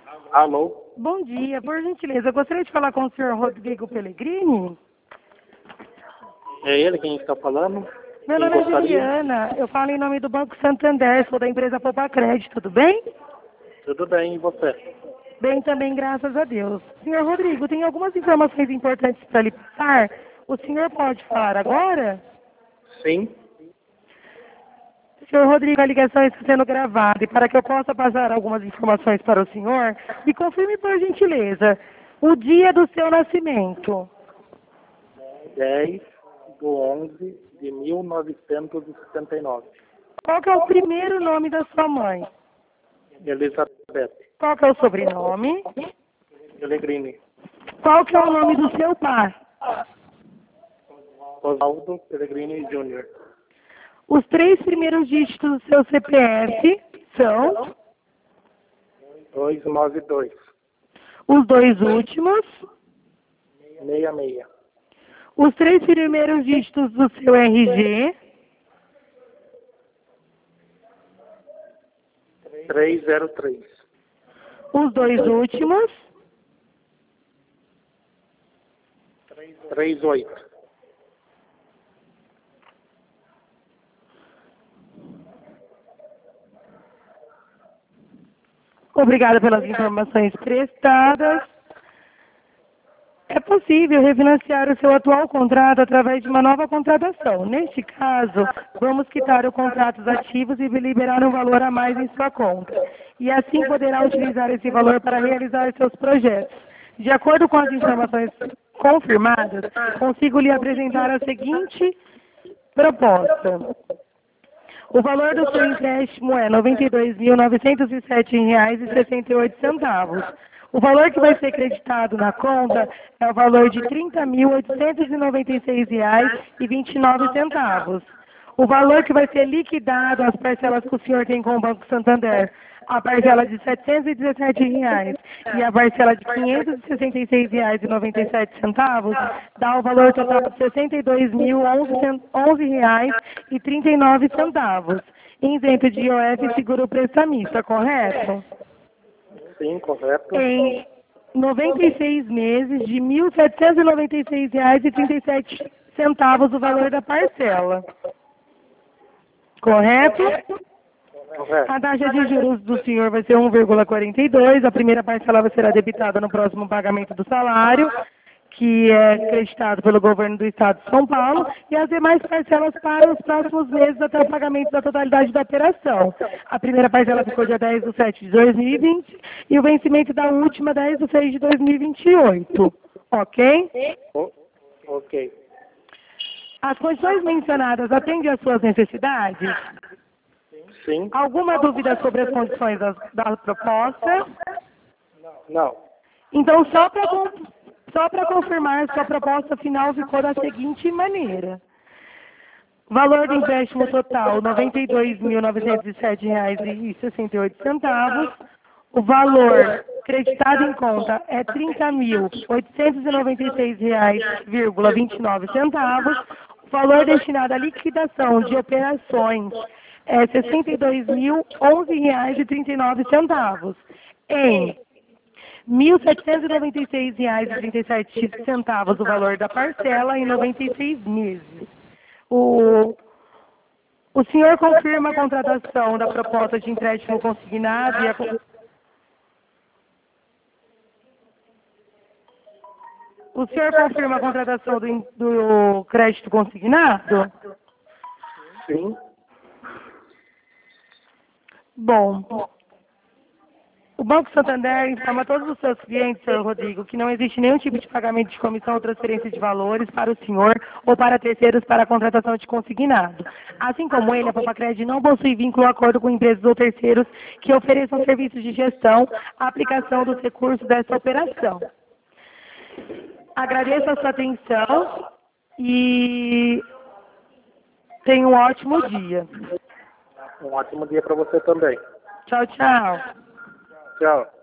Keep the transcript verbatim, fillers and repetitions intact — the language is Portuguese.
Alô? Bom dia, por gentileza, eu gostaria de falar com o senhor Rodrigo Pellegrini. É ele quem está falando? Meu Quem nome é gostaria? Juliana, eu falo em nome do Banco Santander, sou da empresa Poupa Crédito, tudo bem? Tudo bem, e você? Bem também, graças a Deus. Senhor Rodrigo, tem algumas informações importantes para lhe passar. O senhor pode falar agora? Sim. Senhor Rodrigo, a ligação está sendo gravada e para que eu possa passar algumas informações para o senhor, me confirme por gentileza o dia do seu nascimento. dez de onze de mil novecentos e setenta e nove. Qual que é o primeiro nome da sua mãe? Elizabeth Qual que é o sobrenome? Pellegrini. Qual que é o nome do seu pai? Oswaldo Pellegrini Júnior. Os três primeiros dígitos do seu C P F são duzentos e noventa e dois. os dois últimos, sessenta e seis. os três primeiros dígitos do seu R G, trezentos e três. os dois últimos, trinta e oito. Obrigada pelas informações prestadas. É possível refinanciar o seu atual contrato através de uma nova contratação. Neste caso, vamos quitar os contratos ativos e liberar um valor a mais em sua conta. E assim poderá utilizar esse valor para realizar seus projetos. De acordo com as informações confirmadas, consigo lhe apresentar a seguinte proposta. O valor do seu empréstimo é noventa e dois mil novecentos e sete reais e sessenta e oito centavos. O valor que vai ser creditado na conta é o valor de trinta mil oitocentos e noventa e seis reais e vinte e nove centavos. O valor que vai ser liquidado, as parcelas que o senhor tem com o Banco Santander, a parcela de setecentos e dezessete reais e a parcela de quinhentos e sessenta e seis reais e noventa e sete centavos, dá o valor total de sessenta e dois mil onze reais e trinta e nove centavos, isento de I O F e seguro prestamista, correto? Sim, correto. Em noventa e seis meses de mil setecentos e noventa e seis reais e trinta e sete centavos o valor da parcela. Correto? Correto. A taxa de juros do senhor vai ser um vírgula quarenta e dois, a primeira parcela vai ser debitada no próximo pagamento do salário, que é creditado pelo governo do estado de São Paulo, e as demais parcelas para os próximos meses até o pagamento da totalidade da operação. A primeira parcela ficou dia dez de setembro de dois mil e vinte e o vencimento da última dez de seis de dois mil e vinte e oito. Ok? O- ok. As condições mencionadas atendem às suas necessidades? Sim. Alguma dúvida sobre as condições da, da proposta? Não. Então, só para só para confirmar, sua proposta final ficou da seguinte maneira. Valor do empréstimo total, noventa e dois mil novecentos e sete reais e sessenta e oito centavos. O valor creditado em conta é trinta mil oitocentos e noventa e seis reais e vinte e nove centavos. O valor destinado à liquidação de operações é sessenta e dois mil onze reais e trinta e nove centavos. Em mil setecentos e noventa e seis reais e trinta e sete centavos o valor da parcela em noventa e seis meses. O, o senhor confirma a contratação da proposta de empréstimo consignado e a, o senhor confirma a contratação do, do crédito consignado? Sim. Bom, o Banco Santander informa a todos os seus clientes, senhor Rodrigo, que não existe nenhum tipo de pagamento de comissão ou transferência de valores para o senhor ou para terceiros para a contratação de consignado. Assim como ele, a Popacred não possui vínculo ou acordo com empresas ou terceiros que ofereçam serviços de gestão, aplicação dos recursos dessa operação. Agradeço a sua atenção e tenha um ótimo dia. Um ótimo dia para você também. Tchau, tchau. Tchau.